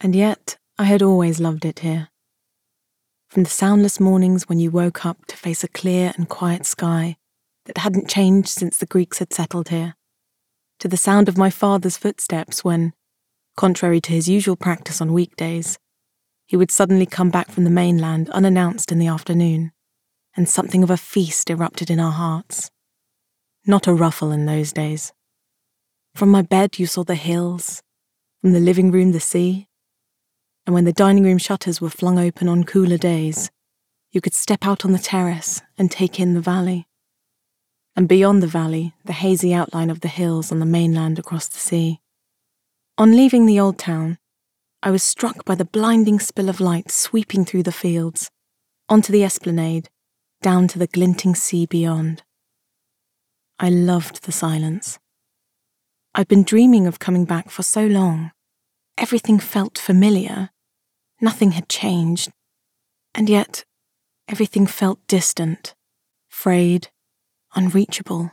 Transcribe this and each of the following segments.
And yet, I had always loved it here. From the soundless mornings when you woke up to face a clear and quiet sky that hadn't changed since the Greeks had settled here, to the sound of my father's footsteps when, contrary to his usual practice on weekdays, he would suddenly come back from the mainland unannounced in the afternoon, and something of a feast erupted in our hearts. Not a ruffle in those days. From my bed you saw the hills, from the living room the sea, and when the dining room shutters were flung open on cooler days, you could step out on the terrace and take in the valley. And beyond the valley, the hazy outline of the hills on the mainland across the sea. On leaving the old town, I was struck by the blinding spill of light sweeping through the fields, onto the esplanade, down to the glinting sea beyond. I loved the silence. I'd been dreaming of coming back for so long. Everything felt familiar. Nothing had changed. And yet, everything felt distant, frayed, unreachable.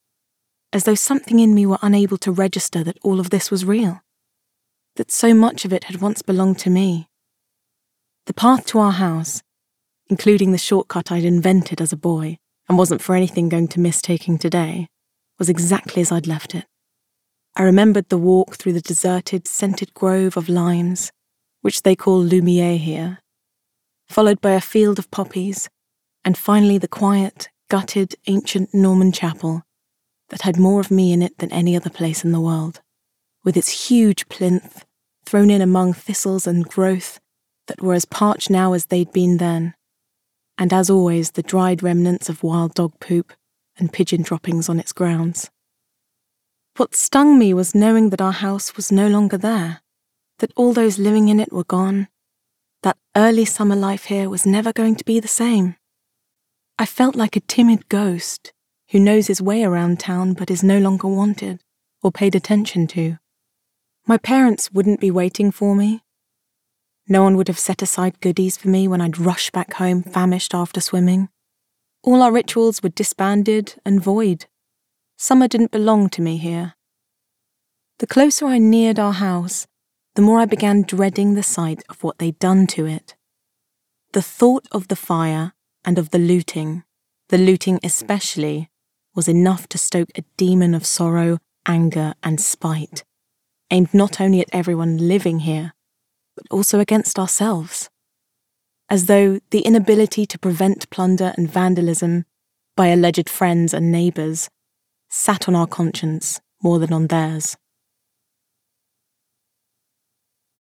As though something in me were unable to register that all of this was real. That so much of it had once belonged to me. The path to our house, including the shortcut I'd invented as a boy and wasn't for anything going to miss taking today, was exactly as I'd left it. I remembered the walk through the deserted, scented grove of limes, which they call Lumiere here, followed by a field of poppies, and finally the quiet, gutted, ancient Norman chapel that had more of me in it than any other place in the world, with its huge plinth thrown in among thistles and growth that were as parched now as they'd been then, and as always the dried remnants of wild dog poop and pigeon droppings on its grounds. What stung me was knowing that our house was no longer there, that all those living in it were gone, that early summer life here was never going to be the same. I felt like a timid ghost who knows his way around town but is no longer wanted or paid attention to. My parents wouldn't be waiting for me. No one would have set aside goodies for me when I'd rush back home famished after swimming. All our rituals were disbanded and void. Summer didn't belong to me here. The closer I neared our house, the more I began dreading the sight of what they'd done to it. The thought of the fire and of the looting especially, was enough to stoke a demon of sorrow, anger, and spite, aimed not only at everyone living here, but also against ourselves. As though the inability to prevent plunder and vandalism by alleged friends and neighbours sat on our conscience more than on theirs.